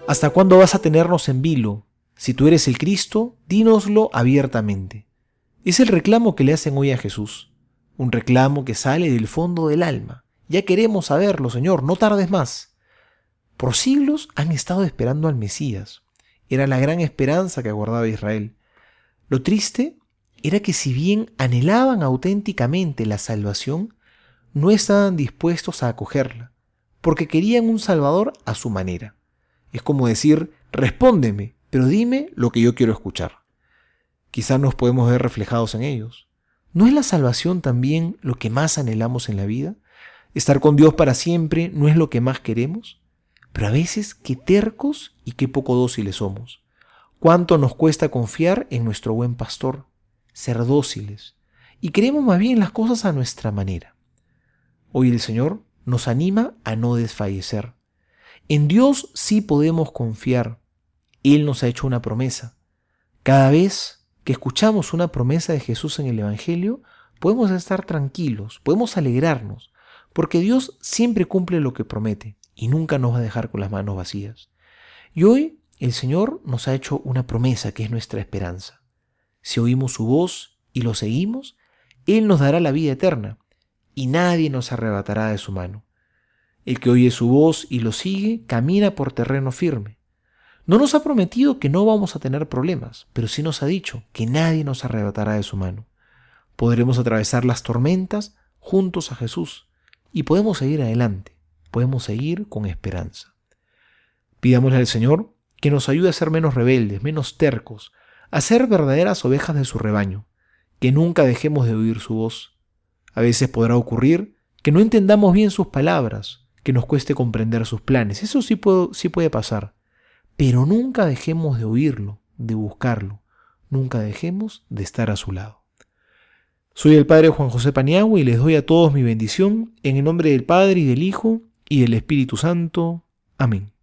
¿Hasta cuándo vas a tenernos en vilo? Si tú eres el Cristo, dínoslo abiertamente. Es el reclamo que le hacen hoy a Jesús. Un reclamo que sale del fondo del alma. Ya queremos saberlo, Señor, no tardes más. Por siglos han estado esperando al Mesías. Era la gran esperanza que aguardaba Israel. Lo triste era que si bien anhelaban auténticamente la salvación, no estaban dispuestos a acogerla, porque querían un Salvador a su manera. Es como decir, respóndeme, pero dime lo que yo quiero escuchar. Quizás nos podemos ver reflejados en ellos. ¿No es la salvación también lo que más anhelamos en la vida? ¿Estar con Dios para siempre no es lo que más queremos? Pero a veces qué tercos y qué poco dóciles somos. ¿Cuánto nos cuesta confiar en nuestro buen pastor? Ser dóciles. Y queremos más bien las cosas a nuestra manera. Hoy el Señor nos anima a no desfallecer. En Dios sí podemos confiar. Él nos ha hecho una promesa. Cada vez que escuchamos una promesa de Jesús en el Evangelio, podemos estar tranquilos, podemos alegrarnos, porque Dios siempre cumple lo que promete y nunca nos va a dejar con las manos vacías. Y hoy el Señor nos ha hecho una promesa que es nuestra esperanza. Si oímos su voz y lo seguimos, Él nos dará la vida eterna y nadie nos arrebatará de su mano. El que oye su voz y lo sigue, camina por terreno firme. No nos ha prometido que no vamos a tener problemas, pero sí nos ha dicho que nadie nos arrebatará de su mano. Podremos atravesar las tormentas juntos a Jesús y podemos seguir adelante, podemos seguir con esperanza. Pidámosle al Señor que nos ayude a ser menos rebeldes, menos tercos, a ser verdaderas ovejas de su rebaño, que nunca dejemos de oír su voz. A veces podrá ocurrir que no entendamos bien sus palabras, que nos cueste comprender sus planes. Eso sí puede pasar. Pero nunca dejemos de oírlo, de buscarlo. Nunca dejemos de estar a su lado. Soy el Padre Juan José Paniagua y les doy a todos mi bendición en el nombre del Padre y del Hijo y del Espíritu Santo. Amén.